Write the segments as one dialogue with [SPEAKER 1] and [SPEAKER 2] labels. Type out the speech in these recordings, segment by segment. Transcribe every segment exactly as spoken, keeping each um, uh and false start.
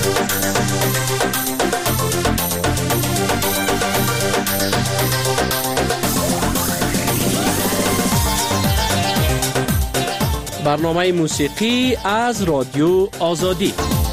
[SPEAKER 1] برنامه موسیقی از رادیو آزادی.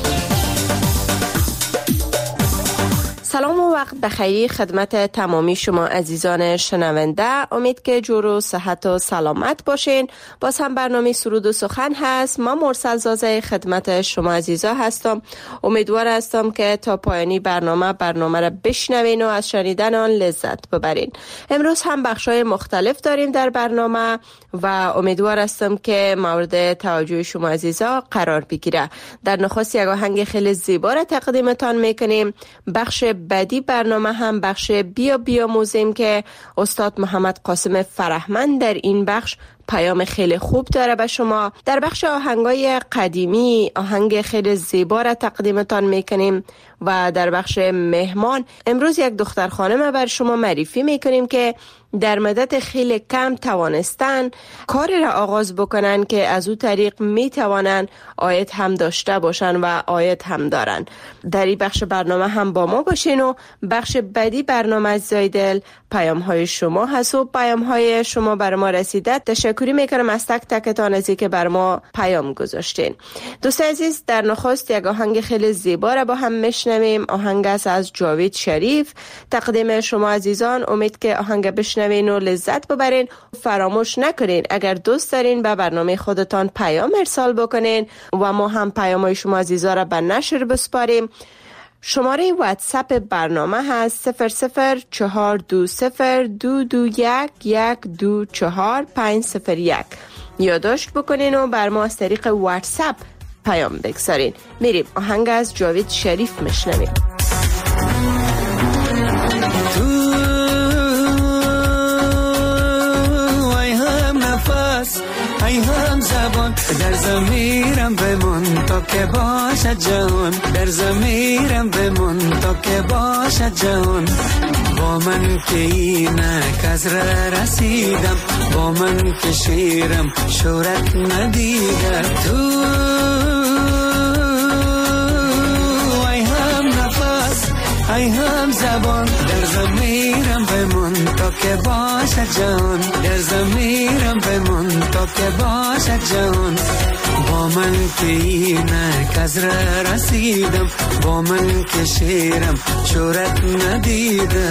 [SPEAKER 2] سلام و وقت بخیر خدمت تمامی شما عزیزان شنونده. امید که جور و صحت و سلامت باشین. باز هم برنامه سرود و سخن هست. من مرسل زازه خدمت شما عزیزا هستم. امیدوار هستم که تا پایانی برنامه برنامه را بشنوین و از شنیدن آن لذت ببرین. امروز هم بخشای مختلف داریم در برنامه و امیدوار هستم که مورد توجه شما عزیزا قرار بگیره. در نخست یک آهنگ خیلی زیبا را تقدیمتان میکنیم. بخش بعدی برنامه هم بخش بیا بیا موزیم که استاد محمد قاسم فرهمند در این بخش پیام خیلی خوب داره به شما. در بخش آهنگای قدیمی آهنگ خیلی زیبا را تقدیمتان میکنیم و در بخش مهمان امروز یک دختر خانم بر شما معرفی میکنیم که در مدت خیلی کم توانستن کاری را آغاز بکنن که از او طریق میتوانن آید هم داشته باشن و آید هم دارن. در این بخش برنامه هم با ما باشین و بخش بعدی برنامه از زایدل پیام های شما هست و پیام های شما بر ما رسیده. تشکری میکنم از تک تکتان ازی که بر ما پیام گذاشتین. دوست عزیز در نخست یک آهنگ خیلی زیبا را با هم میشنویم. آهنگ است از جاوید شریف تقدیم شما عزیزان. امید که آهنگ بشنوین و لذت ببرین. فراموش نکنین اگر دوست دارین به برنامه خودتان پیام ارسال بکنین و ما هم پیامای شما عزیزا را به نشر بسپاریم. شماره واتساپ برنامه هست صفر صفر چهار دو صفر دو دو یک یک دو چهار پنج صفر یک. یادداشت بکنین و بر ما از طریق واتساپ پیام بگذارین. میریم آهنگ از جاوید شریف میشنویم.
[SPEAKER 3] ای هم زبان در ضمیرم بمون تا که باشد جهان، در ضمیرم بمون تا که باشد جهان. با من که اینک از ره رسیدم، با من که شیرم شورت ندیده. تو ای هم نفس ای هم زبان در ضمیرم بمون تا که باشد جهان، در ضمیرم بمون تا که باشد جهان. با من که اینک از ره رسیدم، با من که شیرم شورت ندیده.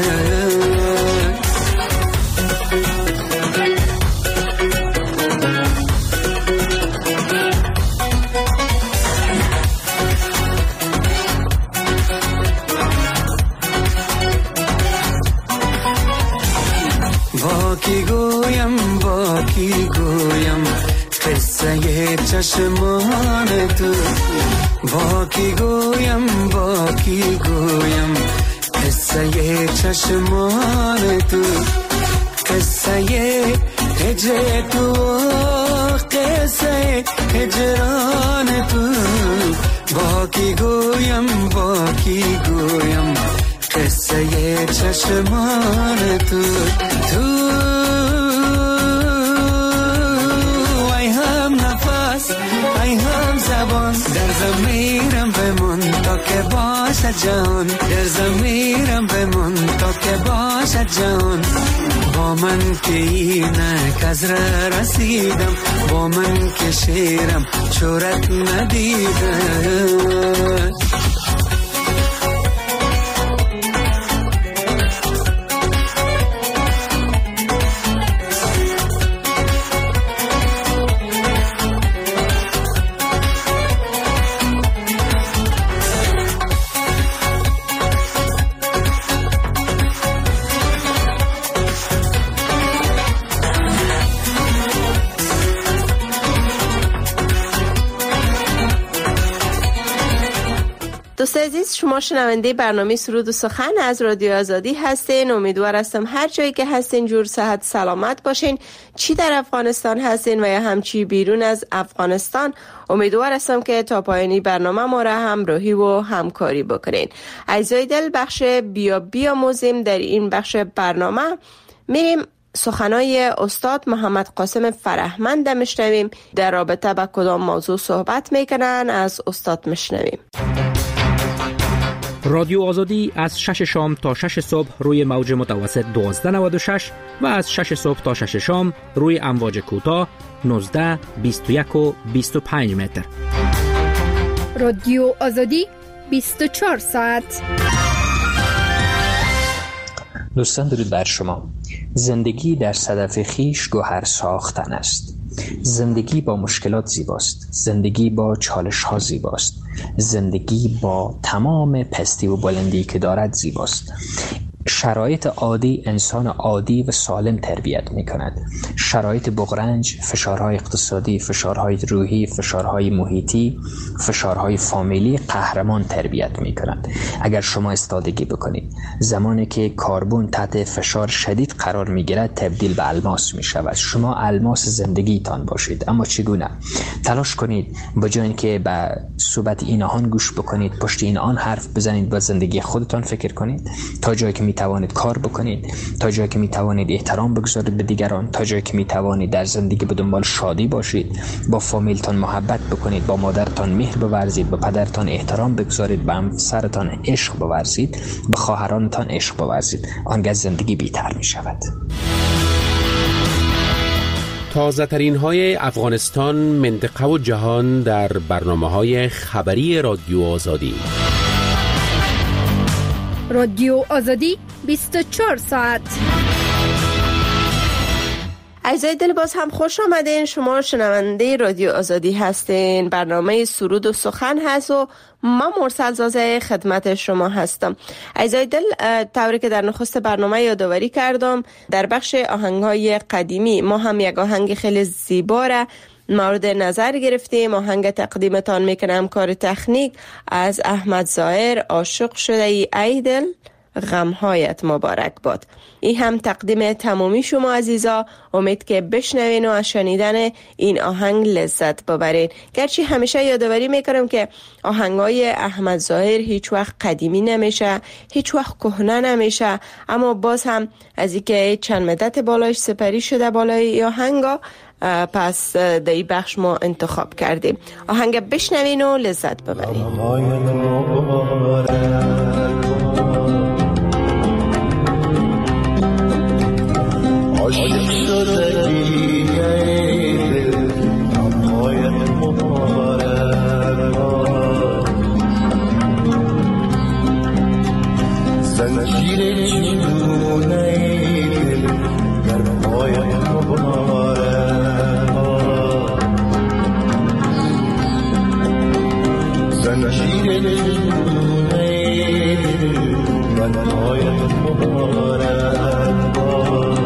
[SPEAKER 3] با کی گویم با کی گویم قصه چشمان تو، با کی گویم با کی گویم قصه چشمان تو، قصه هجر تو قصه هجران تو. با کی گویم با کی گویم قصه چشمان تو. تو ای هم نفس ای هم زبان در ضمیرم بمون تا که باشد جهان، در ضمیرم بمون تا که باشد جهان. با من که اینک از ره رسیدم، با من که شیرم شورت ندیده.
[SPEAKER 2] دوست عزیز شما شنونده برنامه سرود و سخن از رادیو آزادی هستین. امیدوار هستم هر جایی که هستین جور صحت سلامت باشین، چی در افغانستان هستین و یا هم چی بیرون از افغانستان. امیدوار هستم که تا پایانی برنامه ما را همراهی و همکاری بکنین. عزیزای دل بخش بیا بیا موزیم در این بخش برنامه میریم سخنای استاد محمد قاسم فرهمند میشنویم. در رابطه با کدام موضوع صحبت میکنن از استاد میشنویم.
[SPEAKER 1] رادیو آزادی از شش شام تا شش صبح روی موج متوسط دوازده نود و شش و از شش صبح تا شش شام روی امواج کوتاه نوزده، بیست و یک و بیست و پنج متر.
[SPEAKER 4] رادیو آزادی بیست و چهار ساعت.
[SPEAKER 5] دوستان درود بر شما. زندگی در صدف خیش گوهر ساختن است. زندگی با مشکلات زیباست. زندگی با چالش ها زیباست. زندگی با تمام پستی و بلندی که دارد زیباست. شرایط عادی انسان عادی و سالم تربیت می کند. شرایط بغرنج، فشارهای اقتصادی، فشارهای روحی، فشارهای محیطی، فشارهای فامیلی قهرمان تربیت می کند. اگر شما استادگی بکنید، زمانی که کربن تحت فشار شدید قرار می گیرد تبدیل به الماس می شود. شما الماس زندگیتان باشید. اما چگونه؟ تلاش کنید به جای اینکه به صحبت این آهان گوش بکنید، پشت این آن حرف بزنید، با زندگی خودتان فکر کنید. تا جایی که می توانید کار بکنید، تا جایی که می توانید احترام بگذارید به دیگران، تا جایی که می توانید در زندگی به دنبال شادی باشید، با فامیلتان محبت بکنید، با مادرتان مهر بورزید، با پدرتان احترام بگذارید، با همسرتان عشق بورزید، به خواهرانتان عشق بورزید. آنگاه زندگی بهتر می شود.
[SPEAKER 6] تازه ترین های افغانستان، منطقه و جهان در برنامه های خبری رادیو آزادی.
[SPEAKER 4] رادیو آزادی بیست و چهار ساعت.
[SPEAKER 2] عزیزای دل، باز هم خوش آمدین. شما شنونده رادیو آزادی هستین. برنامه سرود و سخن هست و ما مرسل زازه خدمت شما هستم. عزیزای دل، طوری که در نخست برنامه یادآوری کردم، در بخش آهنگ‌های قدیمی ما هم یک آهنگ خیلی زیبا را مورد نظر گرفتیم. آهنگ تقدیمتان میکنم کار تکنیک از احمد ظاهر، عاشق شده ای ای دل، غمهایت مبارک باد. این هم تقدیم تمامی شما عزیزا. امید که بشنوین و از شنیدن این آهنگ لذت ببرین. گرچه همیشه یادآوری میکنم که آهنگای احمد ظاهر هیچ وقت قدیمی نمیشه، هیچ وقت کهنه نمیشه، اما باز هم از اینکه چند مدت بالایش سپری شده بالای آهنگا، پس در این بخش ما انتخاب کردیم. آهنگ بشنوین و لذت ببرین.
[SPEAKER 7] عاشق شدگی دل، غمهایت مبارک باد. زنجیر چگونه دل، غمهایت مبارک باد. زنجیر چگونه دل، غمهایت مبارک باد.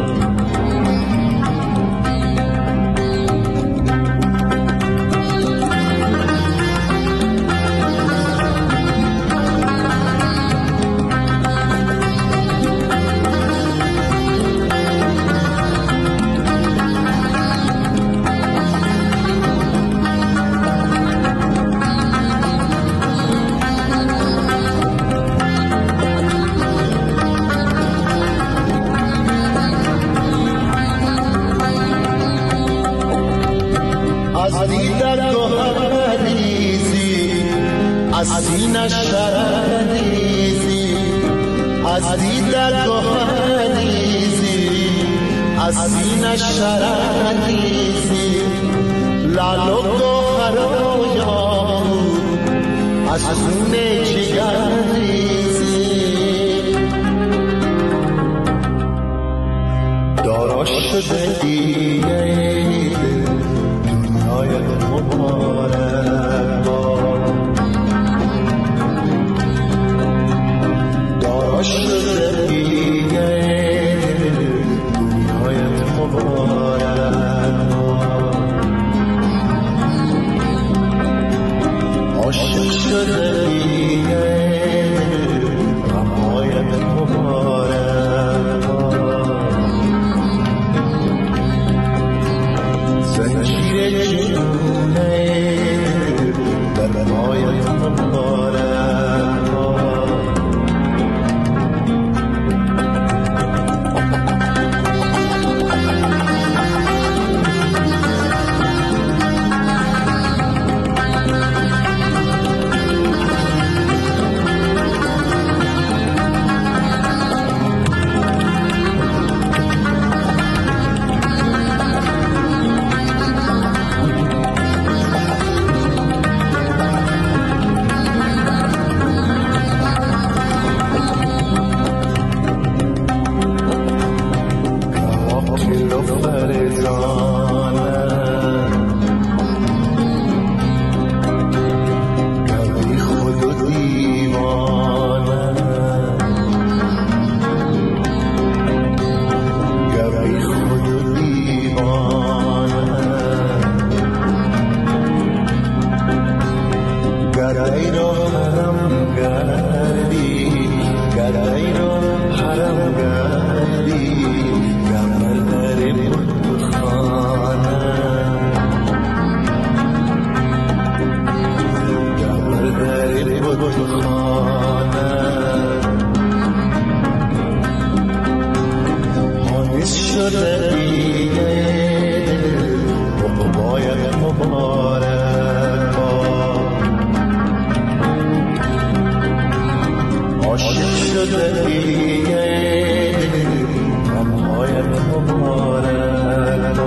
[SPEAKER 7] از سینه شرندیزی، از دیدر گوهریزی، از سینه شرندیزی، لال و گوهر و یاقوت از خون جگریزی. دارا شده دیگه دنیای مبارک باد. دارا شده دیگه دنیای مبارک باد. عاشق شده دیگه غمهای مبارک باد. زنجیر جنونه خانه مانیز شده دیگه دل باید مبارک عاشق شده دیگه دل باید مبارک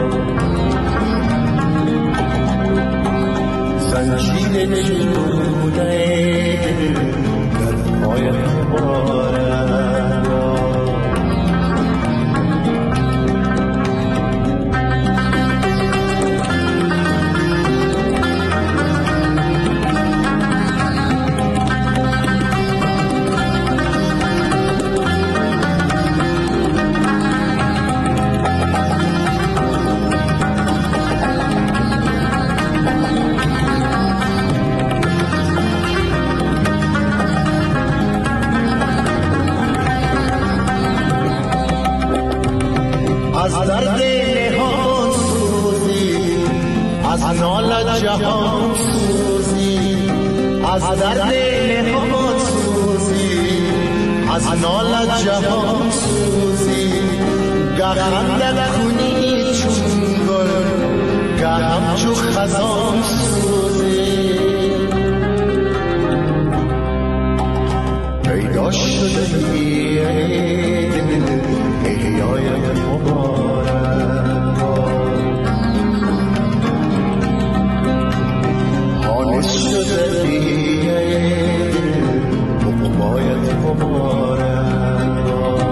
[SPEAKER 7] زنجیر جوده در پای مبارک از درد نهان سوزی از نال جهان سوزی از درد نهان سوزی از نال جهان سوزی گه خنده کنی چون گل گه همچو خزان سوزی پیدا شده احیای مبارک حالش شده دیگه باید مبارک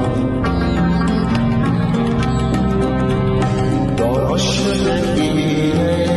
[SPEAKER 7] دارا شده دیگه.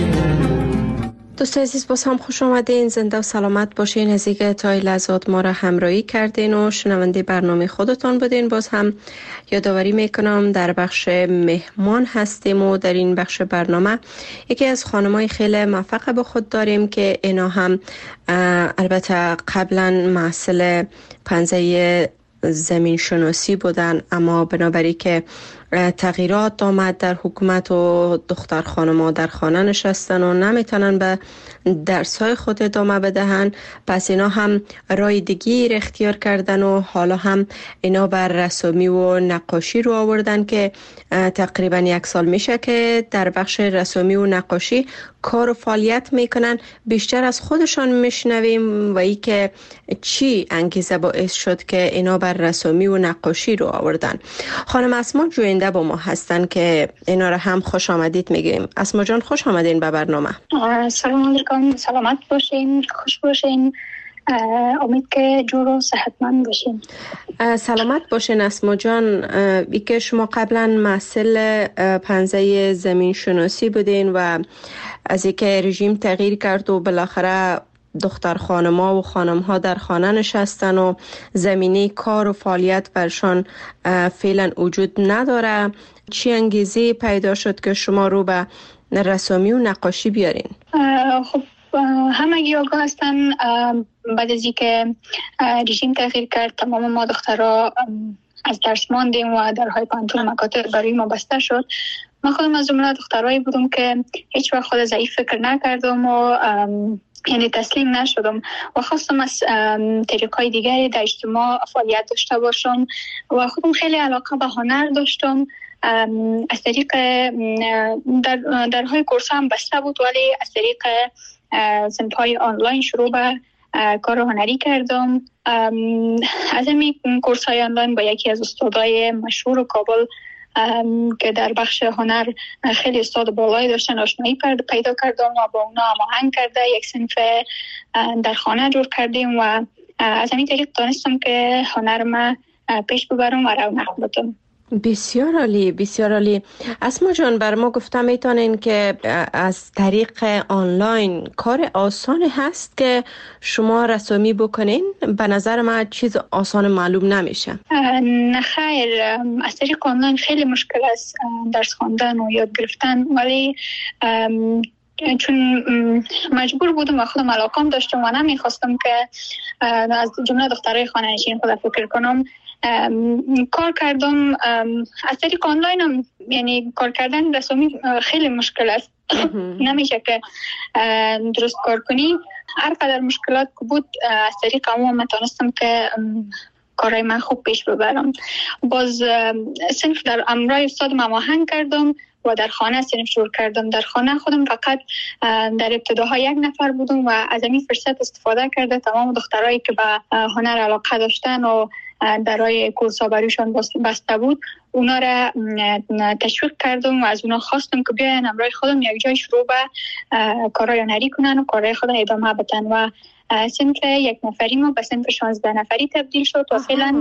[SPEAKER 2] دوست عزیز باز هم خوش آمدین، زنده و سلامت باشین. از اینکه تا این لحظات ما را همراهی کردین و شنونده برنامه خودتان بودین. باز هم یادآوری میکنم در بخش مهمان هستیم و در این بخش برنامه یکی از خانمای خیلی موفق به خود داریم که اینا هم البته قبلا محصل پنزه زمین شناسی بودن، اما بنابراین که تغییرات آمد در حکومت و دختر خانم‌ها در خانه نشستن و نمیتونن به درس‌های خود ادامه بدهن، پس اینا هم راه دیگه اختیار کردن و حالا هم اینا بر رسومی و نقاشی رو آوردن که تقریبا یک سال میشه که در بخش رسومی و نقاشی کار و فعالیت میکنن. بیشتر از خودشان میشنویم و ای که چی انگیزه باعث شد که اینا بر رسومی و نقاشی رو آوردن. خانم اسما جوینده با ما هستن که اینا رو هم خوش آمدید میگیم. اسما جان خوش آمدین به برنامه.
[SPEAKER 8] سلام علیکم، سلامت باشین، خوش باشین، امید که جور و صحتمند باشین.
[SPEAKER 2] سلامت باشین اسما جان. ای که شما قبلا محصل پنزه زمین شناسی بودین و از اینکه رژیم تغییر کرد و بالاخره دختر خانم‌ها و خانم‌ها در خانه نشستن و زمینه کار و فعالیت برشان فعلا وجود نداره، چی انگیزه پیدا شد که شما رو به رسومی و نقاشی بیارین؟
[SPEAKER 8] خب همگی آگاه هستن بعد از اینکه رژیم تغییر کرد تمام ما دخترها از درس ماندیم و درهای پانتون مکاتب برای ما بسته شد. من خودم از جمله دخترایی بودم که هیچ وقت خود ضعیف فکر نکردم و یعنی تسلیم نشدم و خواستم از طریقای دیگری در اجتماع فعالیت داشته باشم و خودم خیلی علاقه به هنر داشتم. از طریق در درهای کورس هم بسته بود ولی از طریق صنف‌های آنلاین شروع به کار هنری کردم. از همین کورس های آنلاین با یکی از استادای مشهور کابل که در بخش هنر خیلی استاد بالایی داشتن آشنایی پیدا کردم و با اونا هماهنگ کرده یک صنف در خانه جور کردیم و از همین طریق دانستم که هنر ما پیش ببرم و رونق بدم.
[SPEAKER 2] بسیار عالی، بسیار عالی. اسما جان بر ما گفتم میتونین که از طریق آنلاین کار آسان هست که شما رسومی بکنین؟ به نظر من چیز آسان معلوم نمیشه.
[SPEAKER 8] نه خیر، از طریق آنلاین خیلی مشکل است درس خواندن و یاد گرفتن، ولی چون مجبور بودم و خودم علاقم داشتم و نمیخواستم که از جمله دخترای خانه نشین خود فکر کنم، کار کردم از طریق آنلاین هم. یعنی کار کردن رسومی خیلی مشکل است. نمیشه که درست کار کنی هر قدر مشکلات که بود از طریق عموم تانستم که کارای من خوب پیش ببرم. باز صنف در امرای استاد مماهنگ کردم و در خانه صنف شروع کردم. در خانه خودم فقط در ابتداها یک نفر بودم و از این فرصت استفاده کرده تمام دخترایی که به هنر علاقه داشتن و درای کورسا بریشان بسته بود اونا را تشویق کردم و از اونا خواستم که بیاین امرای خودم یک جای شروع به کارای هنری کنن و کارای خود ادامه بدن و صنف یک نفری ما به صنف شانزده نفری تبدیل شد و فعلا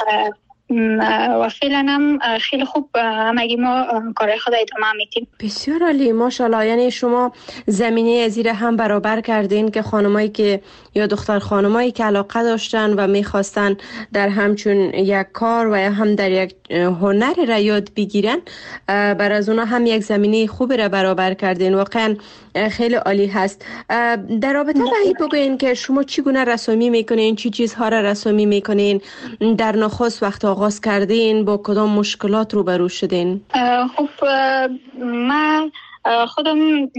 [SPEAKER 8] و فعلا هم خیلی خوب همگی ما کارهای خود ادامه میدیم.
[SPEAKER 2] بسیار عالی، ماشاءالله. یعنی شما زمینه ازیر هم برابر کردین که خانمایی که یا دختر خانمایی که علاقه داشتن و میخواستن در همچون یک کار و یا هم در یک هنر را یاد بگیرن بر از اونا هم یک زمینه خوبی را برابر کردین. واقعا خیلی عالی هست. در رابطه با این بگوین که شما چگونه رسامی میکنین، چی چیزها را رسامی میکنین، در نخست وقت آغاز کردین با کدام مشکلات روبرو شدین؟
[SPEAKER 8] خب من خودم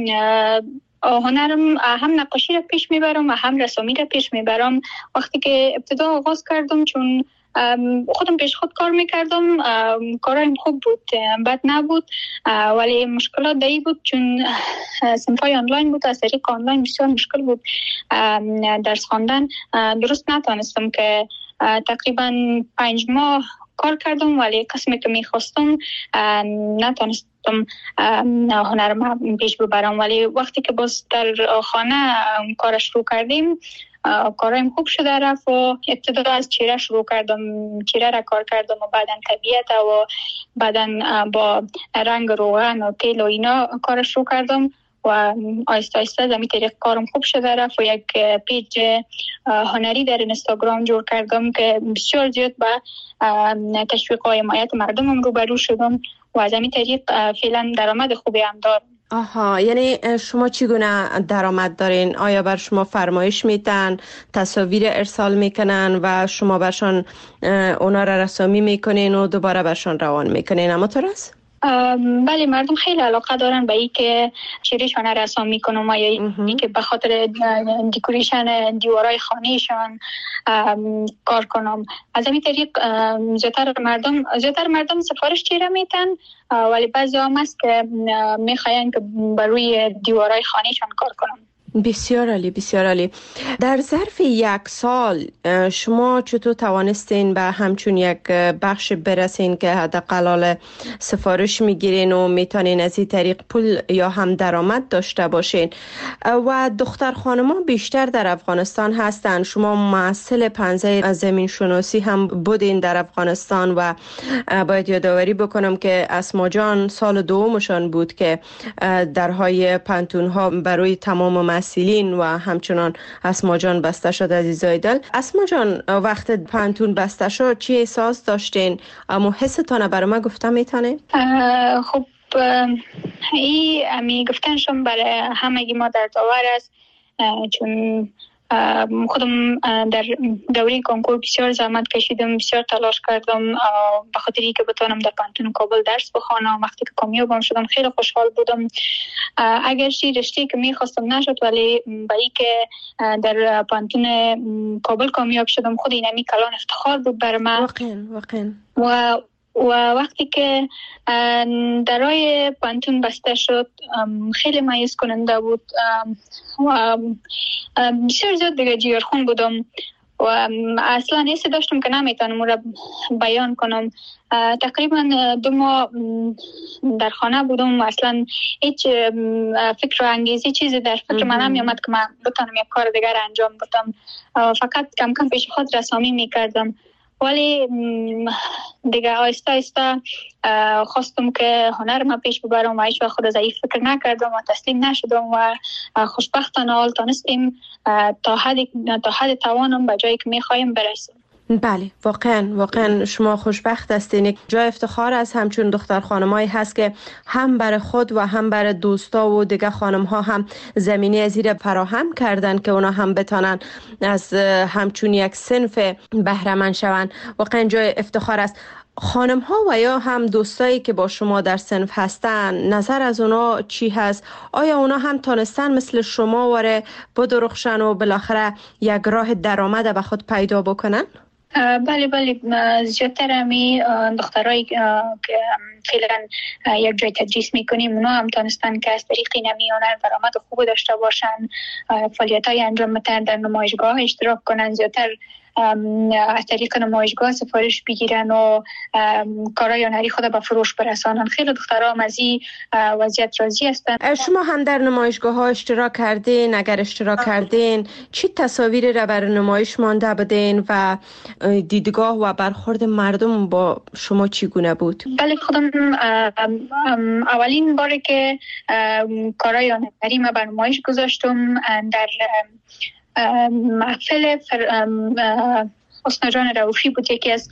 [SPEAKER 8] هنرم هم نقاشی را پیش میبرم و هم رسامی را پیش میبرم. وقتی که ابتدا آغاز کردم چون خودم پیش خود کار میکردم کارایم خوب بود، بد نبود، ولی مشکلات دایی بود چون صنفای آنلاین بود. از طریق آنلاین بسیار مشکل بود درس خواندن. درست نتونستم که تقریبا پنج ماه کار کردم ولی قسمی که میخواستم نتونستم هنرم پیش ببرم. ولی وقتی که باز در خانه کار شروع کردیم کارایم خوب شده رفت و ابتدا از چهره شروع کردم، چهره را کار کردم و بعدا طبیعت و بعدا با رنگ روغن و تیل و اینا کار شروع کردم و آیسته آیسته زمین طریق کارم خوب شده رفت و یک پیج هنری در اینستاگرام جور کردم که بسیار زیاد با تشویق و حمایت مردمم روبرو شدم و از همین طریق فعلا درآمد خوبی هم دارم.
[SPEAKER 2] آها، یعنی شما چگونه درآمد دارین؟ آیا بر شما فرمایش میتن، تصاویر ارسال میکنن و شما برشان اونا را رسامی میکنین و دوباره برشان روان میکنین؟ اما تو راست؟
[SPEAKER 8] بله، مردم خیلی علاقه دارن به این که چهرهشان رسام میکنم و یا این که به خاطر دکوریشن دیوارای خانهشان کار کنم. از همین طریق زیادتر مردم زیادتر مردم سفارش چهره میتن، ولی بعضی هم هست که میخواین که بر روی دیوارای خانهشان کار کنم.
[SPEAKER 2] بسیار عالی، بسیار عالی. در ظرف یک سال شما چطور توانستین به همچون یک بخش برسین که حداقل سفارش میگیرین و میتونین از این طریق پول یا هم درآمد داشته باشین؟ و دختر خانما بیشتر در افغانستان هستن. شما محصل پنزه زمین شناسی هم بودین در افغانستان و باید یادآوری بکنم که اسما جان سال دومشان بود که درهای پانتون ها برای تمام مسئولین و همچنان اسما جان بسته شد. عزیزای دل، اسما جان وقت پانتون بسته شد چی احساس داشتین؟ اما حستان برای من گفتم میتونه؟
[SPEAKER 8] خب این امی گفتنشم برای همگی ما در داور است، چون خودم در دوره کنکور بسیار زحمت کشیدم، بسیار تلاش کردم به خاطر اینکه بتونم در پانتون کابل درس بخوانم. وقتی که کامیابم شدم خیلی خوشحال بودم، اگرچه رشته که میخواستم نشد، ولی با اینکه در پانتون کابل کامیاب شدم خود اینمی کلان افتخار بود بر من.
[SPEAKER 2] واقعا واقعا.
[SPEAKER 8] و و وقتی که درای پانتون بسته شد خیلی مایوس کننده بود و بسیار زیاد دیگه جیگرخون بودم و اصلا حسی داشتم که نمیتونم اون را بیان کنم. تقریبا دو ماه در خانه بودم و اصلا هیچ فکر و انگیزی چیزی در فکر من نمیامد که من بتونم یک کار دیگر انجام بدم. فقط کم کم پیش خود رسامی میکردم، ولی دیگه آیسته آیسته خواستم که هنر ما پیش ببرم و هیچ وقت خود ضعیف فکر نکردم و تسلیم نشدم و خوشبختانه حال تانستیم تا حد تا حد توانم به جایی که میخوایم برسیم.
[SPEAKER 2] بله، واقعا واقعا شما خوشبخت هستین. جای افتخار از همچون دختر خانمایی هست که هم برای خود و هم برای دوستا و دیگه خانم ها هم زمینه ازیر فراهم کردن که اونا هم بتانن از همچون یک صنف بهره مند شون. واقعا جای افتخار است. خانم ها و یا هم دوستایی که با شما در صنف هستن، نظر از اونا چی هست؟ آیا اونا هم تانستن مثل شما وره بدرخشن و بالاخره یک راه درآمد به خود پیدا بکنن؟
[SPEAKER 8] بله بله، زیادتر همی دخترایی که فعلا یک جای تدریس میکنیم اونا هم تانستن که از طریق نمی هنر درآمد خوب داشته باشن، فعالیت های انجام بدن، در نمایشگاه اشتراک کنن، زیادتر از طریق نمایشگاه سفارش بگیرن و کارهای هنری خود به فروش برسانن. خیلی دخترها هم از این وضعیت راضی هستن.
[SPEAKER 2] شما هم در نمایشگاه ها اشتراک کردین؟ اگر اشتراک کردین چی تصاویری را بر نمایش مانده بدین و دیدگاه و برخورد مردم با شما چگونه بود؟
[SPEAKER 8] بله، خودم اولین باره که کارهای هنری ما بر نمایش گذاشتم در محفل حسنا جان رؤوفی بود. یکی از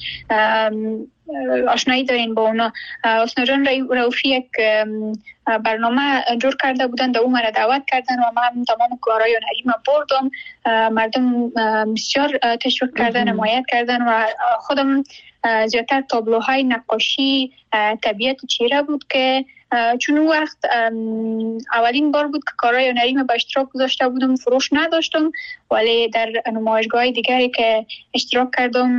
[SPEAKER 8] آشنایی دارین با اونا. حسنا جان رؤوفی یک برنامه جور کرده بودن، در اون مرا دعوت کردن و من تمام کارهای هنری ما بردم. مردم بسیار تشویق کردن، حمایت کردن و خودم زیادتر تابلوهای نقاشی طبیعت چهره بود که چون اون وقت اولین بار بود که کارهای هنری ما به اشتراک گذاشته بودم، فروش نداشتم، ولی در نمایشگاه دیگری که اشتراک کردم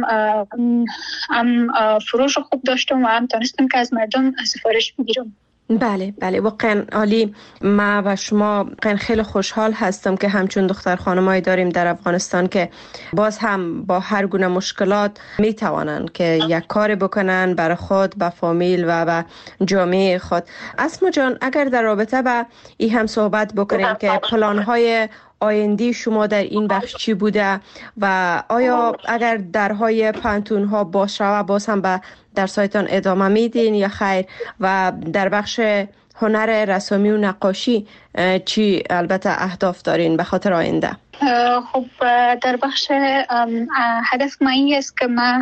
[SPEAKER 8] هم فروش خوب داشتم و هم تونستم که از مردم سفارش بگیرم.
[SPEAKER 2] بله بله، واقعا عالی. ما و شما واقعا خیلی خوشحال هستم که همچون دختر خانمایی داریم در افغانستان که باز هم با هر گونه مشکلات می توانند که یک کار بکنن برای خود، به فامیل و به جامعه خود. اسما جان، اگر در رابطه با این هم صحبت بکنیم که پلان‌های آینده شما در این بخش چی بوده و آیا اگر درهای پانتون ها باز شود باز هم به درسایتان ادامه میدین یا خیر؟ و در بخش هنر رسامی و نقاشی چی البته اهداف دارین به خاطر آینده؟
[SPEAKER 8] خب در بخش هدف ما این است که ما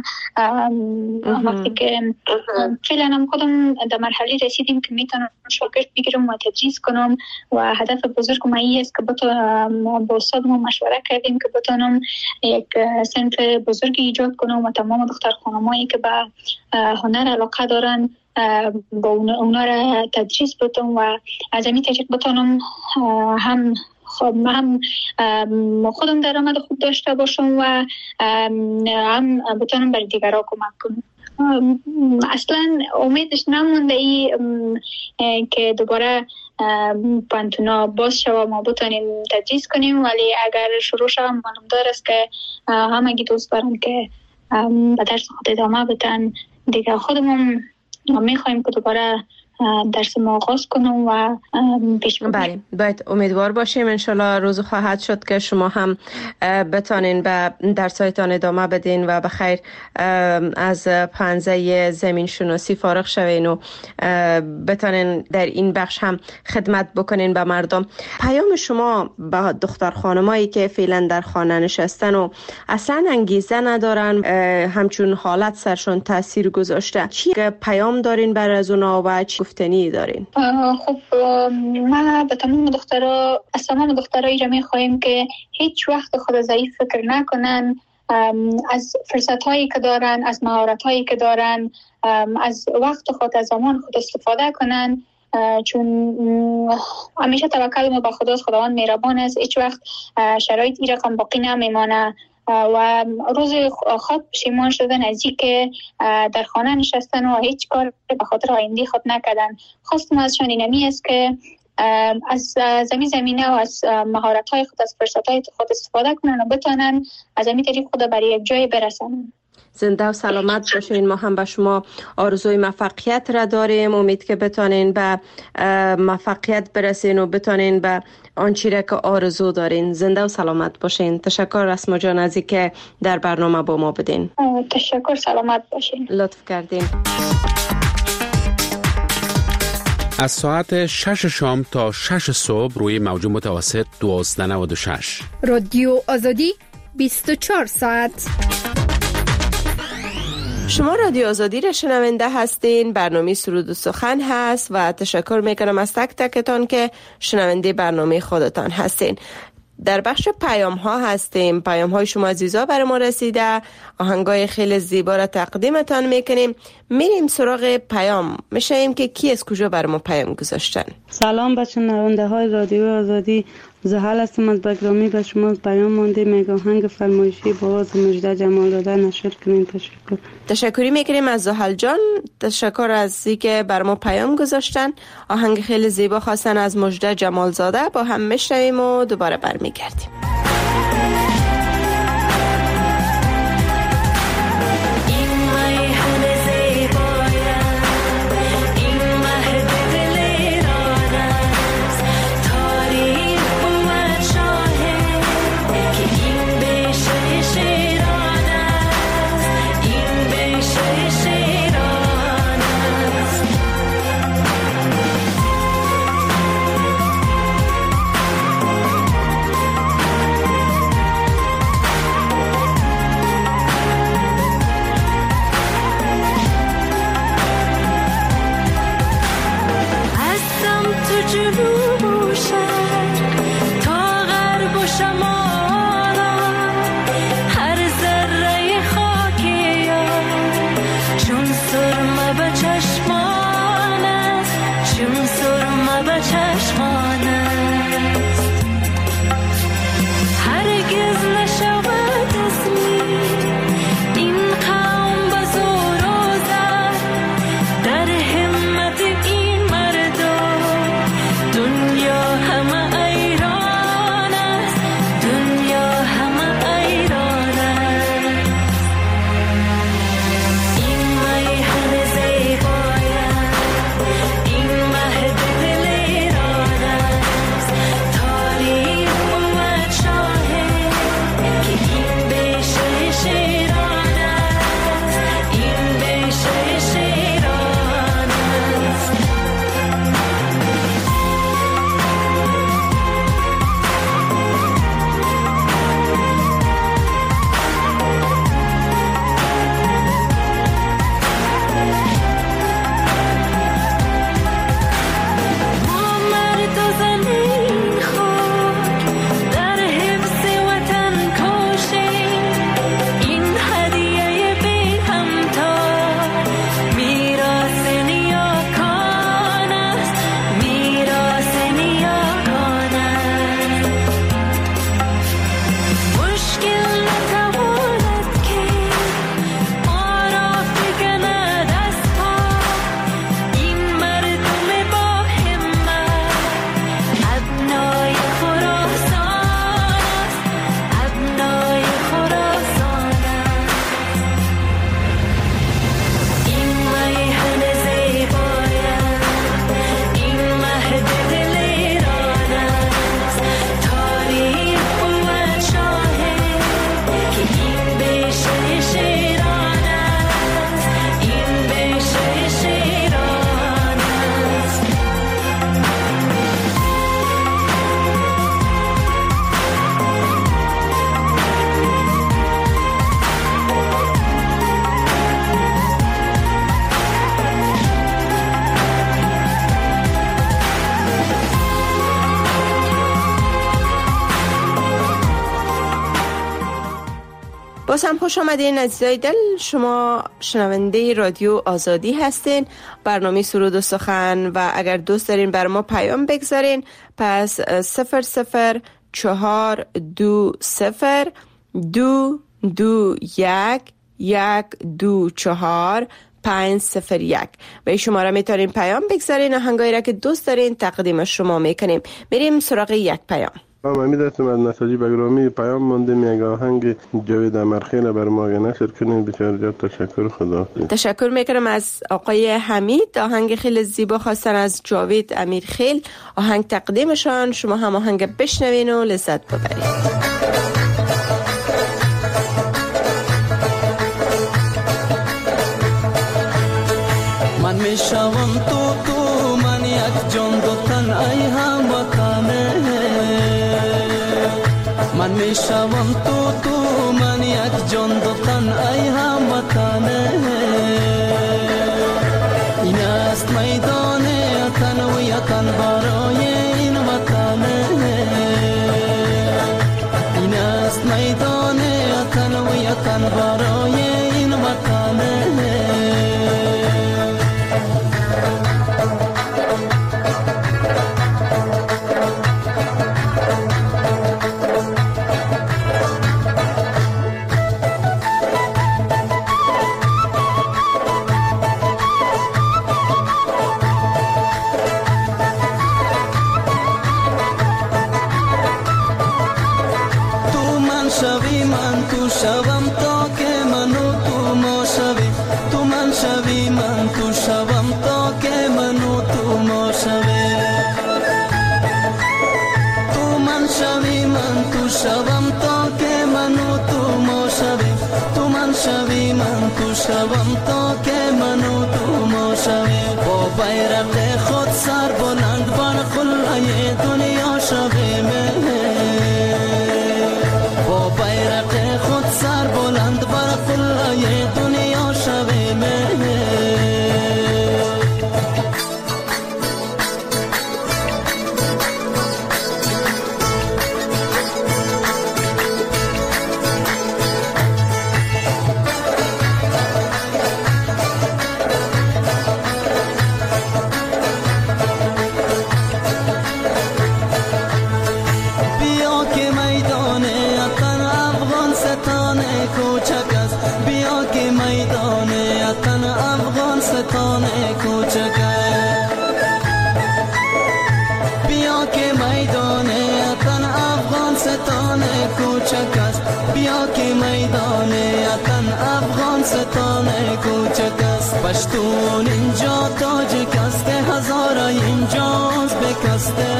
[SPEAKER 8] وقتی که فعلا هم خودم در مرحله رسیدیم که میتونم شاگرد بگیرم و تدریس کنم و هدف بزرگ ما این است که بتونم با استادم مشوره کردیم که بتونم یک صنف بزرگی ایجاد کنم و تمام دختر خانمایی که به هنر علاقه دارن با اونا را تدریس بدم و از همین طریق بتونم هم خب من هم خودم درآمد خوب داشته باشم و هم بتونم بر دیگران کمک کنم. اصلا امیدش نمونده ای که دوباره پانتونا باز شود ما بتونیم تدریس کنیم، ولی اگر شروع شود معلوم دار است که همگی دوست دارم که به درس خود ادامه بدن. دیگه خودمون میخوایم که دوباره درس ما آغاز کنم و پیش ببریم.
[SPEAKER 2] بله، باید امیدوار باشیم انشالله روز خواهد شد که شما هم بتانین به درسایتان ادامه بدین و بخیر از پنزه زمین شناسی فارغ شوین و بتانین در این بخش هم خدمت بکنین به مردم. پیام شما به دختر خانمایی که فعلا در خانه نشستن و اصلا انگیزه ندارن، همچون حالت سرشون تاثیر گذاشته، چی پیام دارین برای از اونا و چی گفتنی دارین؟
[SPEAKER 8] خب ما به تمام دخترها، از تمام دخترایی را میخواهیم که هیچ وقت خود ضعیف فکر نکنن، از فرصت هایی که دارن، از مهارت هایی که دارن، از وقت خود، از زمان خود استفاده کنن، چون همیشه توکل ما به خداست، خداوند مهربان است، هیچ وقت شرایط این رقم باقی نمیمانه و روز خود پشیمان شدن از این که در خانه نشستن و هیچ کار به خاطر آینده خود نکردن. خواستم ازشان اینمی است که از زمین زمینه و از مهارت‌های خود، از فرصت‌های خود استفاده کنن و بتونن از همین طریق خود برای یک جای برسن.
[SPEAKER 2] زنده و سلامت باشین. ما هم به شما آرزوی موفقیت را داریم. امید که بتانین به موفقیت برسین و بتانین به آنچه را که آرزو دارین. زنده و سلامت باشین. تشکر اسما جان از اینکه در برنامه با ما بدین.
[SPEAKER 8] تشکر، سلامت باشین.
[SPEAKER 2] لطف کردین.
[SPEAKER 6] از ساعت شش شام تا شش صبح روی موج متوسط دوازده نود و شش
[SPEAKER 4] رادیو آزادی بیست و چهار ساعت.
[SPEAKER 2] شما رادیو آزادی را شنونده هستین. برنامه سرود و سخن هست و تشکر میکنم از تک تکتان که شنونده برنامه خودتان هستین. در بخش پیام ها هستیم. پیام های شما عزیزا برای ما رسیده، آهنگای خیلی زیبا را تقدیمتان میکنیم. میریم سراغ پیام، میشیم که کی از کجا برای ما پیام گذاشتن.
[SPEAKER 9] سلام بچه نوانده های رادیو آزادی، زحل هستم از بگرامی. به شما پیام مانده میگه آهنگ فرمایشی با آواز مژده جمال داده نشر کنین. تشکر.
[SPEAKER 2] تشکری میکنیم از زحل جان، تشکر از اینکه بر ما پیام گذاشتن. آهنگ خیلی زیبا خواستن از مژده جمال زاده، با هم میشنویم و دوباره برمیگردیم. باز هم خوش آمدین عزیزای دل، شما شنونده رادیو آزادی هستین، برنامه سرود و سخن. و اگر دوست دارین بر ما پیام بگذارین، پس صفر صفر چهار دو صفر دو دو یک یک دو چهار پنج صفر یک و این شماره میتونین پیام بگذارین، آهنگایی را که دوست دارین تقدیم شما میکنیم. بریم سراغ یک پیام.
[SPEAKER 10] من امید هستم از نساجی بگرامی. پیام مانده میگه آهنگ جاوید امرخیل بر ما نشر کنین. بسیار زیاد تشکر. خدا
[SPEAKER 2] تشکر میکنم از آقای حمید، آهنگ خیلی زیبا خواستن از جاوید امیرخیل، آهنگ تقدیمشان. شما هم آهنگ بشنوین و لذت ببرید.
[SPEAKER 3] من میشوم تو تو من یک جان دو تن ای هم وطنه. من میشوم تو تو من یک جان دو تن ای هم وطنه. این است میدان تن و یتن برای این وطنه. تن برای این وطنه. شوی من تو شوم تا که منو تو ما شوی، تو من شوی من تو شوم تا که منو تو ما شوی، تو من شوی من تو شوم تا که منو تو ما شوی، تو من شوی من تو شوم تا که منو تو ما شوی. با بیرق خود سر بلند بر خلای دنیا شوی من، با بیرق خود سر بلند بر قلعه دنیا شوی من. بیا که میدان اتن افغان ستان کوچک است، بیا که میدان اتن افغان ستان کوچک است، بیا که میدان اتن افغان ستان کوچک است، بیا که میدان اتن افغان ستان کوچک است. پشتون اینجا تاجک است، هزارا اینجاست بکسته،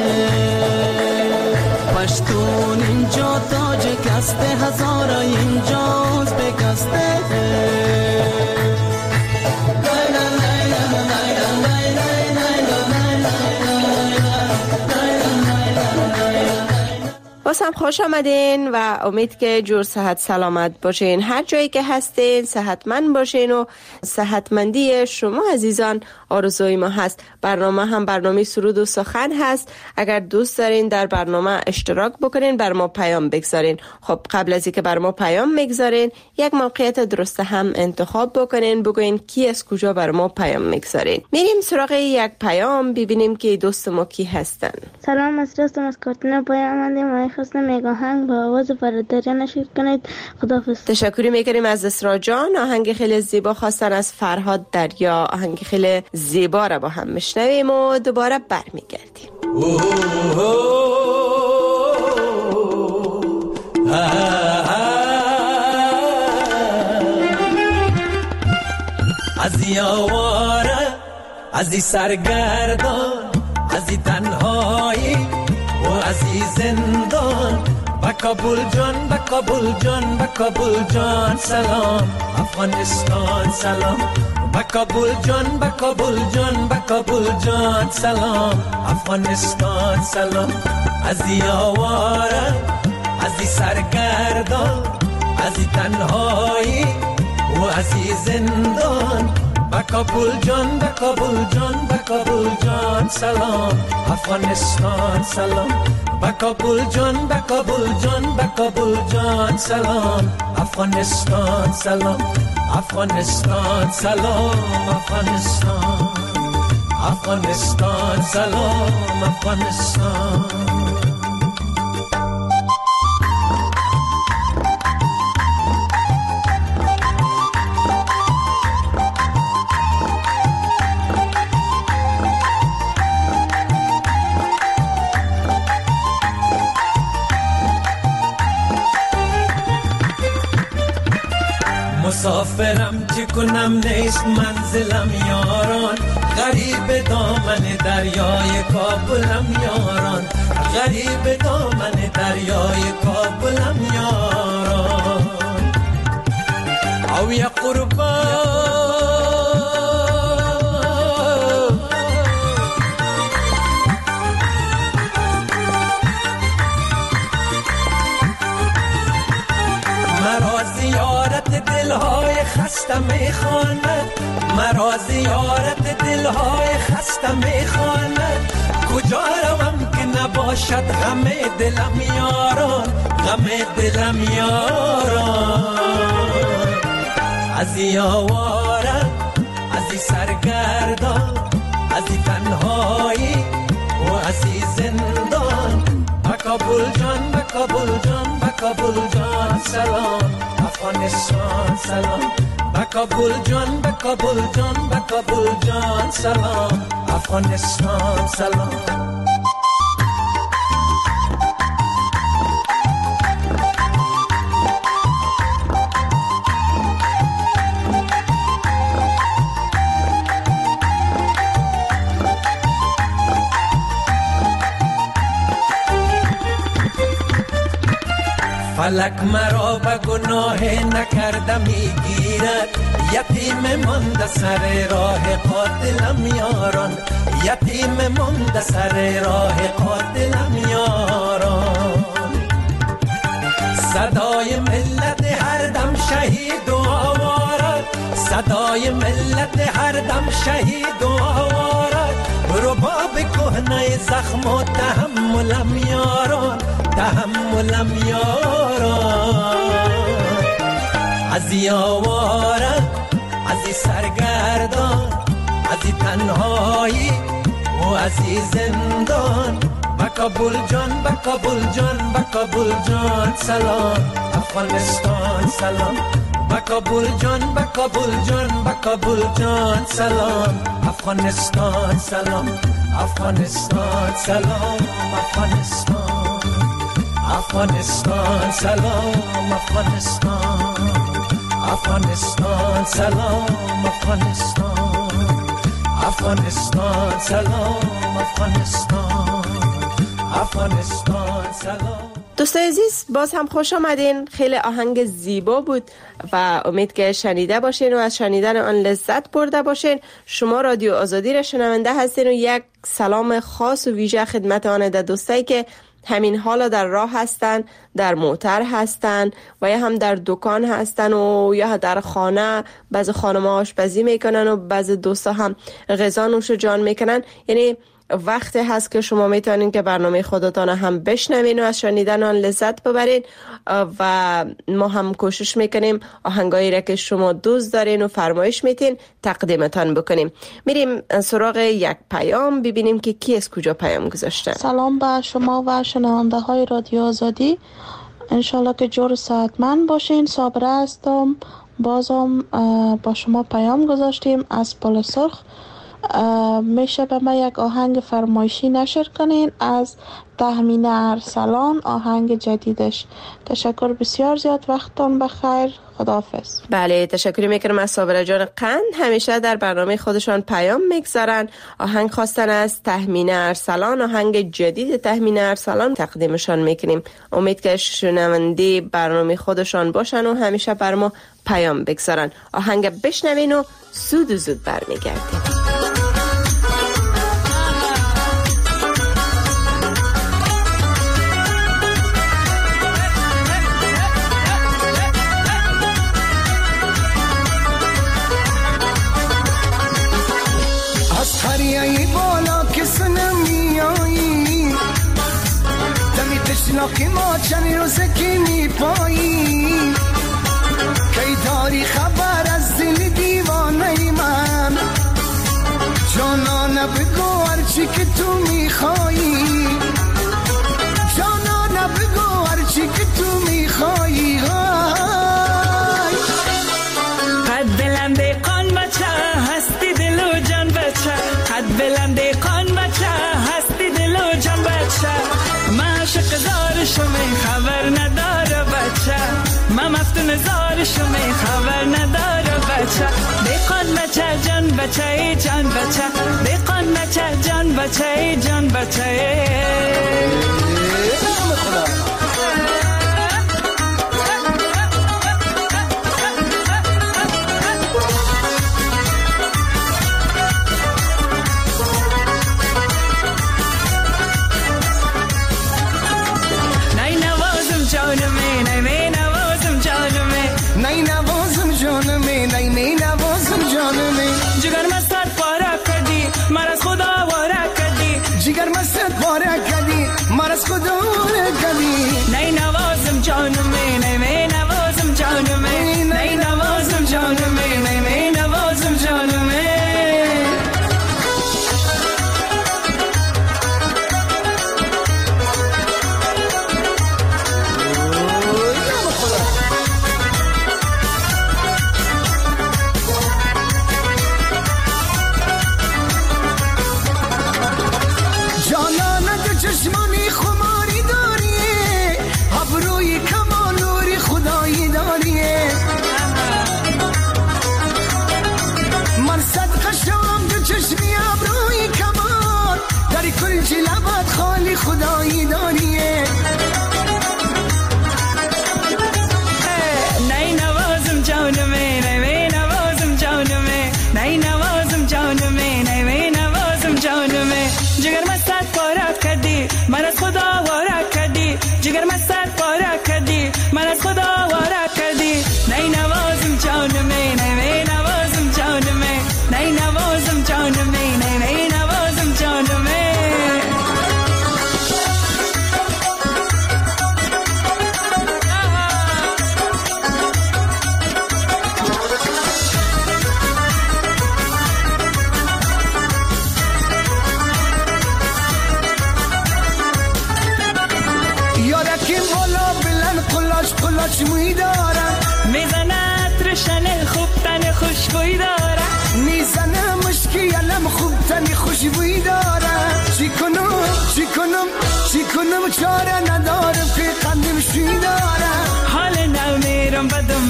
[SPEAKER 3] پشتون اینجا تاجک است، هزارا اینجاست بکسته.
[SPEAKER 2] بازم خوش آمدین و امید که جور صحت سلامت باشین. هر جایی که هستین صحتمند باشین و صحتمندی شما عزیزان آرزوی ما هست. برنامه هم برنامه سرود و سخن هست. اگر دوست دارین در برنامه اشتراک بکنین بر ما پیام بگذارین. خب قبل از اینکه بر ما پیام بگذارین یک موقعیت درست هم انتخاب بکنین، بگوین کی از کجا بر ما پیام میگذارین. میریم سراغ یک پیام ببینیم که دوست ما کی هستن.
[SPEAKER 11] سلام، مسرستم از کارتون پیام آمدیم. خواستم میگاهنگ با آواز برادری نشید کنید. خداحافظ.
[SPEAKER 2] تشکری میکنیم از اسرا جان. آهنگ خیلی زیبا خواستن از فرهاد دریا. آهنگ خیلی زیبا را با هم میشنویم و دوباره برمیگردیم.
[SPEAKER 3] از یاواره از سرگردان، از تنهایی و از زندان، با کابل جان با کابل جان با کابل جان سلام افغانستان سلام، با کابل جان با کابل جان با کابل جان سلام افغانستان سلام. از یاواره از سرگردان، از تنهایی و از زندان، با کابل جان با کابل جان با کابل جان سلام افغانستان سلام، با کابل جان با کابل جان با کابل جان سلام افغانستان سلام افغانستان سلام افغانستان افغانستان سلام افغانستان. مسافرم چی کنم نیست منزلم یاران، غریب دامن دریای کابلم یاران، غریب دامن دریای کابلم یاران. او یا قربان مرا زیارت دلهای خسته میخواند، مرا زیارت دلهای خسته میخواند. کجا روم اگه نباشد غم دلم یاران، غم دلم یاران. از یاوارم از سرگردان، از تنهایی و از زندان. به کابل جان، به کابل جان، به کابل جان سلام. افغانستان سلام. به کابل جان، به کابل جان، به کابل جان سلام. افغانستان سلام. فلک مرا به گناه نکرده میگیرد، یتیم مانده سر راه قاتلم یاران، یتیم مانده سر راه قاتلم یاران. صدای ملت هر دم شهید و آوارد، صدای ملت هر دم شهید و آوارد. رباب کهنه زخم و تحملم یاران، تحملم یاران. از یاوارم از سرگردان، از تنهایی و از زندان. به کابل جان، به کابل جان، به کابل جان سلام. افغانستان سلام. به کابل جان، به کابل جان، به کابل جان سلام. افغانستان سلام. افغانستان سلام. افغانستان، افغانستان سلام. افغانستان، افغانستان سلام. افغانستان، افغانستان سلام. افغانستان، افغانستان سلام.
[SPEAKER 2] دوستای عزیز، باز هم خوش آمدین. خیلی آهنگ زیبا بود و امید که شنیده باشین و از شنیدن آن لذت برده باشین. شما رادیو آزادی را شنونده هستین و یک سلام خاص و ویژه خدمت آن دوستایی که همین حالا در راه هستن، در موتر هستن و یا هم در دکان هستن و یا در خانه. بعض خانم ها آشپزی میکنن و بعض دوستا هم غذا نوش جان میکنن. یعنی وقتی هست که شما میتونین که برنامه خودتان هم بشنوین و از شنیدن آن لذت ببرین و ما هم کوشش میکنیم آهنگایی را که شما دوست دارین و فرمایش میتین تقدیمتان بکنیم. میریم سراغ یک پیام ببینیم که کی از کجا پیام گذاشته.
[SPEAKER 12] سلام به شما و شنونده های رادیو آزادی، انشالله که جور صحتمند باشین. صابره هستم، بازم با شما پیام گذاشتیم از پل سرخ. میشه به ما یک آهنگ فرمایشی نشر کنین از تهمینه ارسلان، آهنگ جدیدش. تشکر بسیار زیاد، وقتتون بخیر، خداحافظ.
[SPEAKER 2] بله، تشکر میکنم از صابره جان قند. همیشه در برنامه خودشان پیام میگذارن. آهنگ خواستن از تهمینه ارسلان، آهنگ جدید تهمینه ارسلان تقدیمشان میکنیم. امید که شنونده برنامه خودشان باشن و همیشه بر ما پیام بگذارن. آهنگ بشنوین و زود و زود برمیگردیم.
[SPEAKER 3] هریایی بالا کس نمیایی، دمی تشناکی ما چند روزه که میپایی. کی داری خبر از دل دیوانه من، جانا بگو هرچی که تو میخوایی، جانا بگو هرچی که تو میخوایی.
[SPEAKER 13] قد بلنده قان بچه هستی دل و جان بچه، قد بلنده قان بچه هستی دل و جان بچه. من عاشق زار شمی خبر نداره بچه، من مفتون زار شمی خبر نداره بچه. بیقان بچه جان بچه ای جان بچه، بیقان بچه جان بچه ای جان بچه ای.
[SPEAKER 3] जिगर मस्त पारा कदी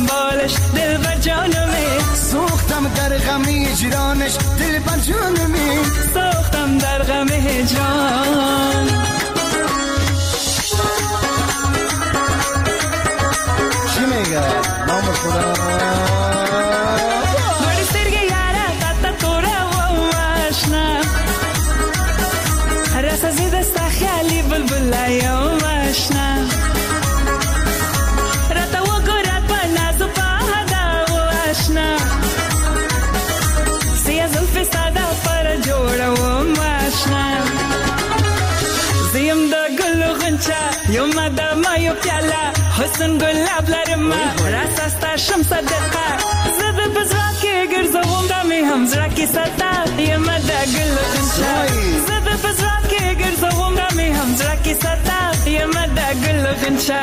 [SPEAKER 13] دنبالش دل بر جانمه
[SPEAKER 3] سوختم در غم هجرانش دل بر جانمه
[SPEAKER 13] سوختم در غم هجران
[SPEAKER 3] چی میگه نام خدا
[SPEAKER 13] بڑی سرگه یاره قطع توره و آشنا رسا زیدستا خیالی بلبلای و آشنا رتا و گرد با ناز و پاهدا و آشنا سیا زلفی سادا پر جوڑا و آشنا زیم دا گل و غنچا یو مدا ما یو پیالا حسن گلاب لرما راستا شم صدقه زد بزراکی گرزوم دامی هم زراکی ستا یم دا گل و غنچا زد بزراکی گرزوم دامی هم زراکی ستا یم دا گل و غنچا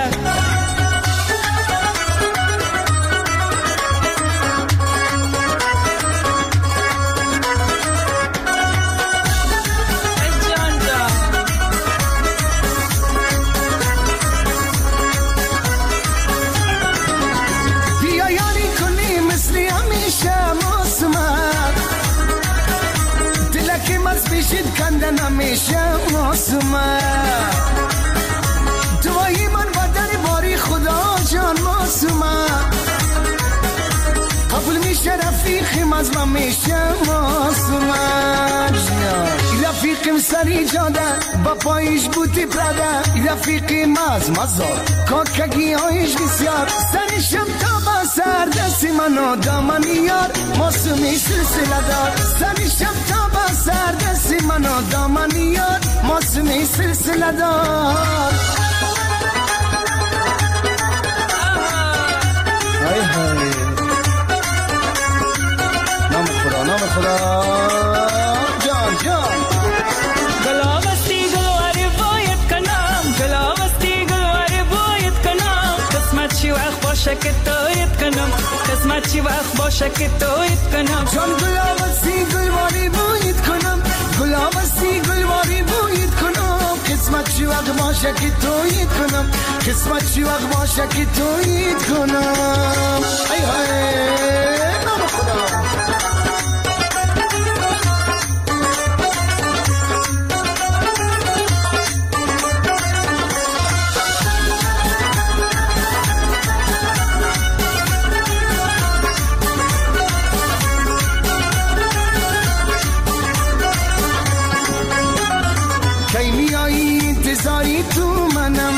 [SPEAKER 3] بشید کندن همیشه معصومه دوایی من با در باری خدا جان معصومه قبول میشه رفیقیم از من میشه معصومه رفیقیم سری جاده با پایش بوتی پراده رفیقیم از مزار کاکگی هایش بسیار سری شب تا با سر دستی منو دامنی یار معصومی سلسله دار سری شب تا با سر دستی منو دامنی یار معصومی سلسله دار های های نام خدا نام خدا جان جان
[SPEAKER 13] گلابستی گلواری باید کنم گلابستی گلواری باید کنم قسمت چی وقت باشه که تویت کنم قسمت چی وقت باشه که تویت کنم
[SPEAKER 3] جان گلابستی گلواری باید کنم گلابستی گلواری باید کنم قسمت چی وقت باشه که تویت کنم قسمت چی وقت باشه که تویت کنم ای های نام خدا انتظاری تو منم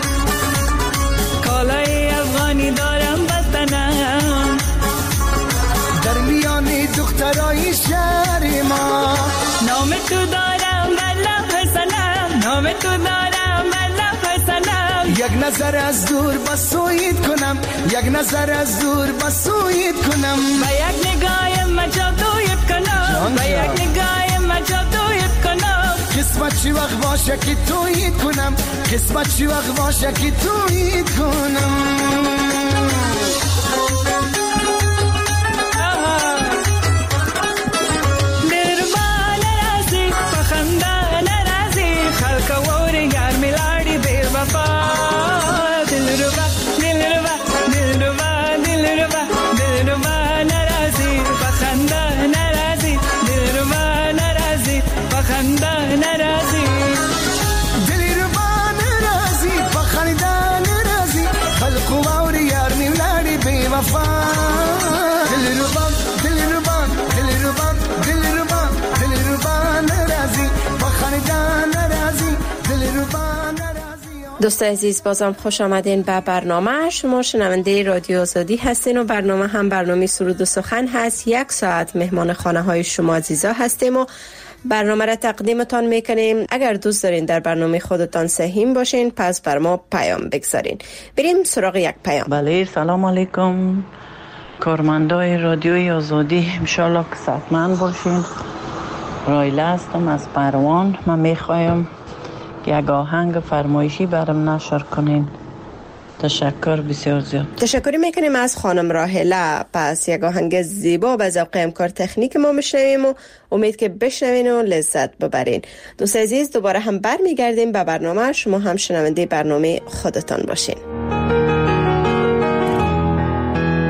[SPEAKER 13] کالای افغانی دارم بستنم
[SPEAKER 3] در میان دخترای شهر ما
[SPEAKER 13] نام تو دارم بلا پسنم نام تو دارم بلا پسنم
[SPEAKER 3] یک نظر از دور بسویت کنم یک نظر از دور بسویت کنم
[SPEAKER 13] با یک نگاه مجادویت کنم با یک نگاه مجادویت کنم
[SPEAKER 3] قسمت چی وقت باشه که تویت کنم قسمت چی وقت باشه که تویت کنم
[SPEAKER 13] دربان رازی پخندان رازی خلق وور یار ملاڑی بیر وفا دل ربا دل ربا دل ربا دل ربا دل ربا نرازی پخندان رازی دل ربا نرازی پخندان رازی
[SPEAKER 3] دل ربا نرازی پخندان رازی خلق وور یار ملاڑی بیر وفا دل ربا دل ربا دل ربا دل ربا دل ربا نرازی پخندان رازی دل ربا
[SPEAKER 2] دوست عزیز بازم خوش آمدین به برنامه. شما شنونده رادیو آزادی هستین و برنامه هم برنامه سرود و سخن هست. یک ساعت مهمان خانه های شما عزیزا هستیم و برنامه را تقدیمتان میکنیم. اگر دوست دارین در برنامه خودتان سهیم باشین پس بر ما پیام بگذارین. بریم سراغ یک پیام.
[SPEAKER 14] بله سلام علیکم کارمندای رادیوی آزادی، انشالله که صحتمند باشین. رایله هستم از پروان. من میخوایم یک آهنگ فرمایشی برام نشر کنین. تشکر بسیار زیاد.
[SPEAKER 2] تشکری میکنیم از خانم راهله. پس یک آهنگ زیبا به ذوق همکار تکنیک ما میشنویم و امید که بشنوین و لذت ببرین. دوست عزیز دوباره هم برمیگردیم به برنامه. شما هم شنونده برنامه خودتان باشین.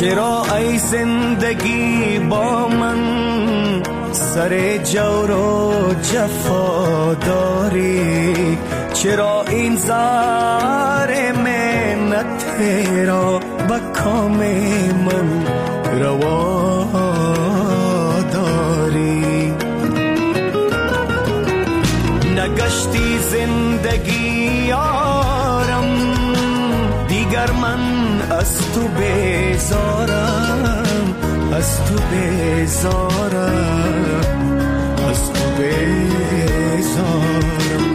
[SPEAKER 3] چرا ای زندگی با من سر جور و جفا داری؟ چرا این زار منت را با کام من روا داری؟ نگشتی زندگی یارم دیگر من از تو بیزارم، از تو بیزارم، از تو بیزارم.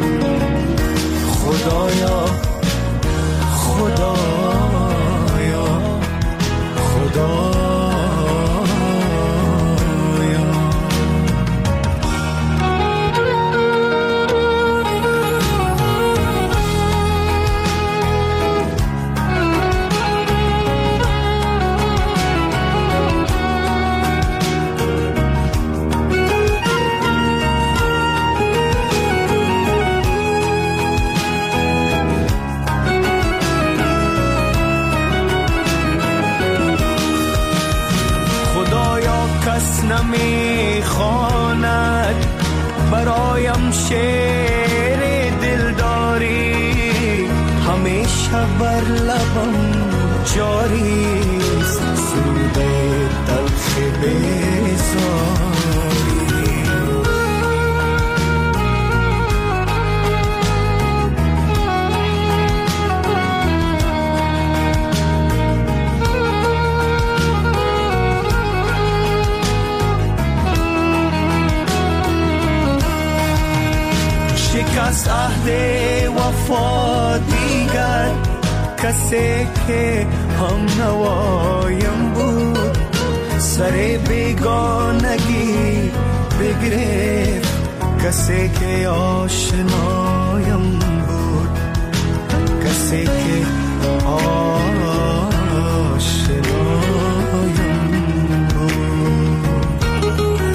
[SPEAKER 3] خدایا خدایا خدایا نمی خواند برایم شعر دلداری، همیشه بر لبم جاریست سرود تلخ بیزاری. شکست عهد وفا دیگر کسی که هم نوایم بود، سر بیگانگی بگرفت کسی که آشنایم بود، کسی که آشنایم بود.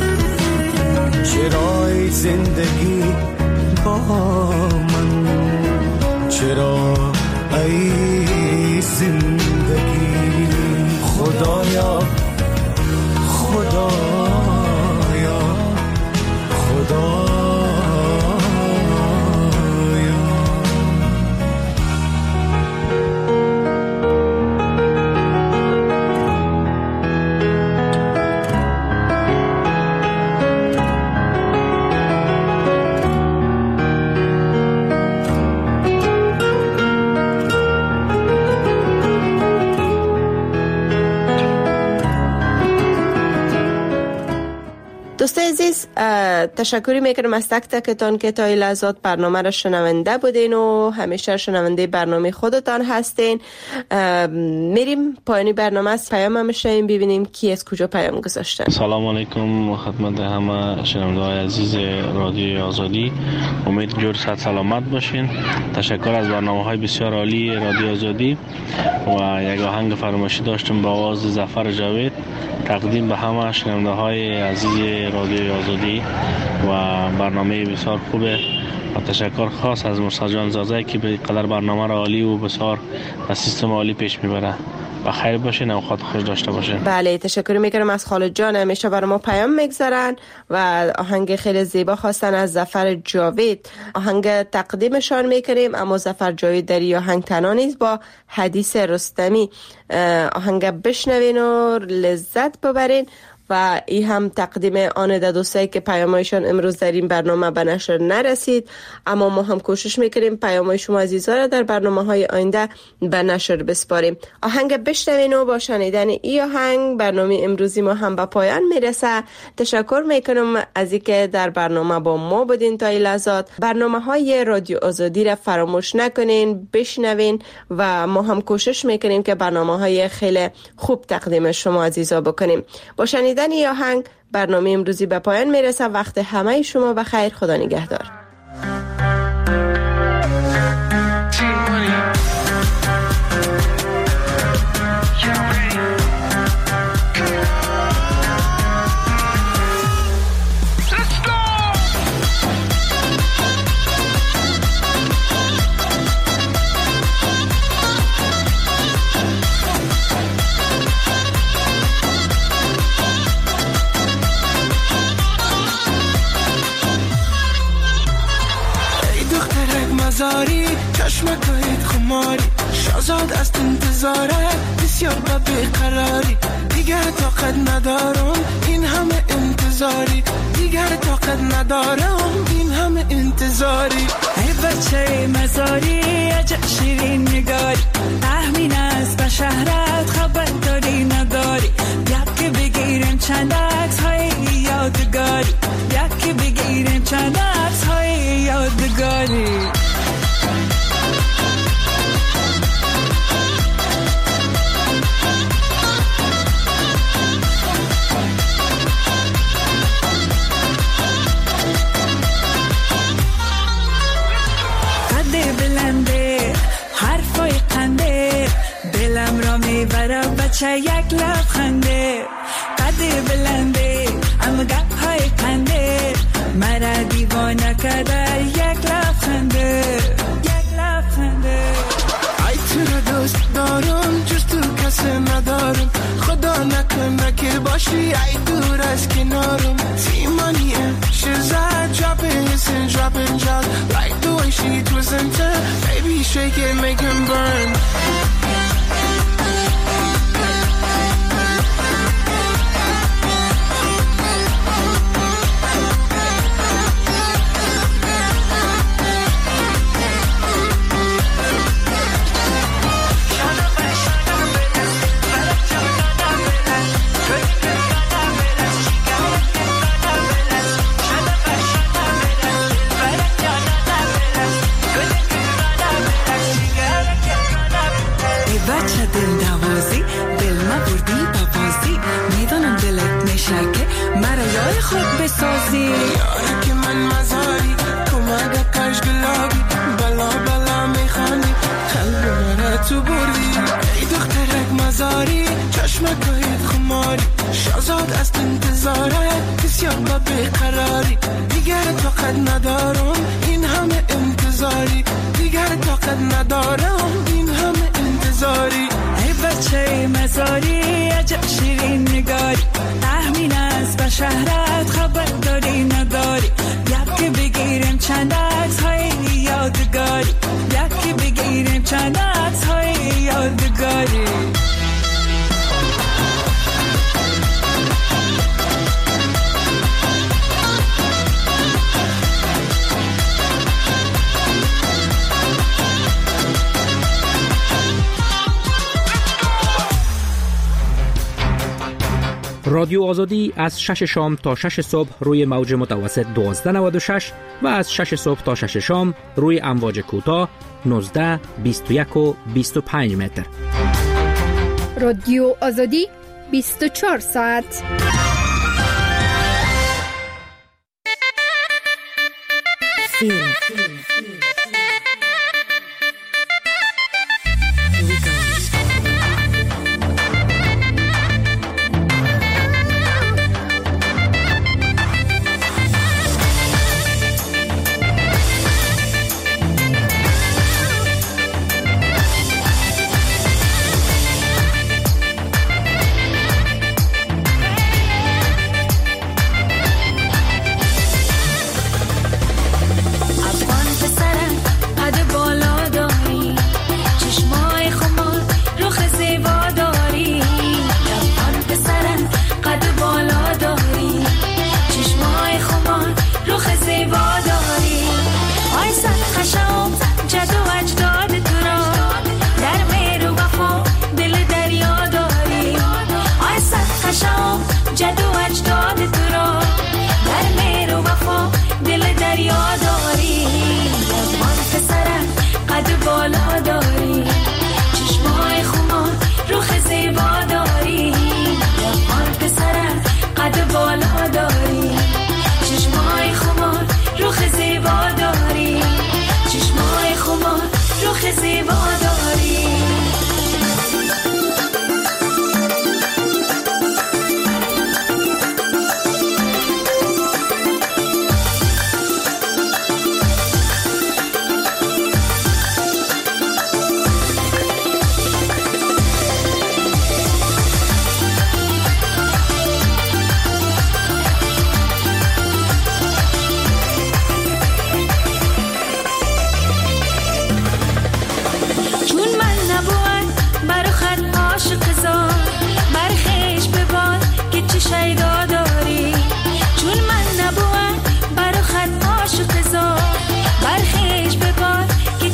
[SPEAKER 3] چرای زندگی با من، چرا ای زندگی؟ خدایا خدایا خدایا.
[SPEAKER 2] دوستای عزیز، تشکری میکنم از تک تکتان که تا این لحظات برنامه را شنونده بودین و همیشه شنونده برنامه خودتان هستین. میریم پایانی برنامه از پیام هم شنیم ببینیم کی از کجا پیام گذاشتن.
[SPEAKER 15] سلام علیکم خدمت همه شنونده های عزیز رادیوی آزادی، امید جور صحت سلامت باشین. تشکر از برنامه های بسیار عالی رادیو آزادی و یک آهنگ فراموشی داشتم با آواز ظفر جاوید تقدیم به همه شنونده های عزیز رادیوی آزادی و برنامه بسیار خوبه و تشکر خاص از مرسا جان زازه که به قدر برنامه را عالی و بسیار و سیستم عالی پیش میبره. و خیر باشین، اوقات خوش داشته باشین.
[SPEAKER 2] بله، تشکر میکنم از خالد جان، همیشه برای ما پیام میگذارن و آهنگ خیلی زیبا خواستن از ظفر جاوید. آهنگ تقدیمشان میکنیم، اما ظفر جاوید در این آهنگ تنها نیست، با حدیث رستمی آهنگ بشنوین و لذت ببرین و این هم تقدیم آن ده دوستایی که پیامایشان امروز در این برنامه به نشر نرسید، اما ما هم کوشش میکنیم پیامای شما عزیزا را در برنامه های آینده به نشر بسپاریم. آهنگ بشنوین و با شنیدن این آهنگ برنامه امروزی ما هم به پایان میرسه. تشکر میکنم از اینکه در برنامه با ما بودین تا این لحظات. برنامه های رادیو آزادی را فراموش نکنین، بشنوین و ما هم کوشش میکنیم که برنامه های خیلی خوب تقدیم شما عزیزا بکنیم. با شنیدن این آهنگ برنامه امروزی به پایان میرسه. وقت همه شما بخیر، خدا نگهدار.
[SPEAKER 3] چشمکایت خماری شازاد از انتظارت بسیار با بیقراری دیگر طاقت ندارم این همه انتظاری دیگر طاقت ندارم این همه انتظاری
[SPEAKER 13] ای بچه مزاری عجب شیرین نگاری تحمین است به شهرت خبر داری نداری یک که بگیریم چند عکس های یادگاری یک که بگیریم چند عکس های یادگاری بچه یک لبخنده قد بلنده اما گپ های کنده مرا دیوانه کرده یک لبخنده یک لبخنده
[SPEAKER 3] ای تو را دوست دارم جز تو کسی ندارم خدا نکنه که باشی ای دور از کنارم سیمانیه شزد dropping listen dropping drop like the way she twisting to baby shake it make him burn
[SPEAKER 13] خود بسازی
[SPEAKER 3] یاره که من مزاری کمک کش گلابی بلا بلا میخوانی قلب مرا تو بردی ای دخترک مزاری چشمکایت خماری شازاد از انتظارت بسیار با بیقراری دیگر طاقت ندارم این همه انتظاری دیگر طاقت ندارم این همه انتظاری
[SPEAKER 13] ای بچه مزاری عجب شیرین نگاری تحمین است به شهرت خبر داری نداری یک که بگیریم چند عکس های یادگاری یک که بگیریم چند عکس های یادگاری
[SPEAKER 1] رادیو آزادی از شش شام تا شش صبح روی موج متوسط دوازده نود و شش و از شش صبح تا شش شام روی امواج کوتاه نوزده بیست و یک و بیست و پنج متر.
[SPEAKER 4] رادیو آزادی بیست و چهار ساعت. فیلم.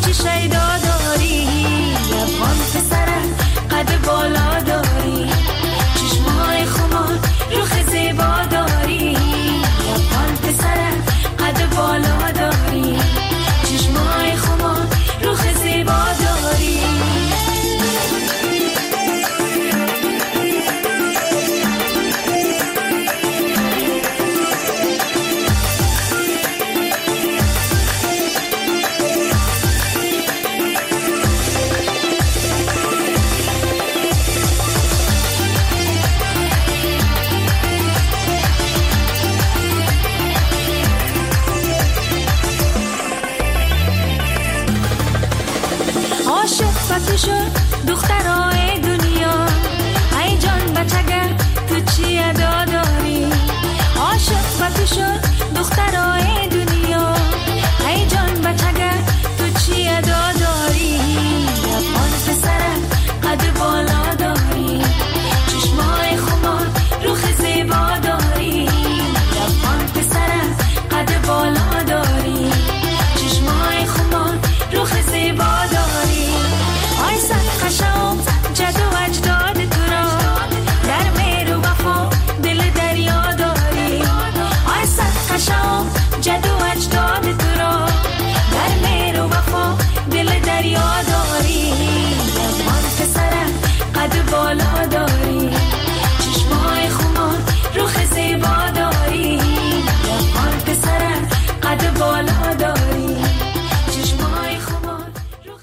[SPEAKER 16] شیدا داری، لبخان پسره قد بالا داری، چشمهای خمار روخ زیبا داری، لبخان پسره قد بالا داری، چشمهای خمار روخ زیبا داری. شد دخترای دنیا، ای جان بچگه تو چی ادا داری؟ عاشق و تو شد دخترای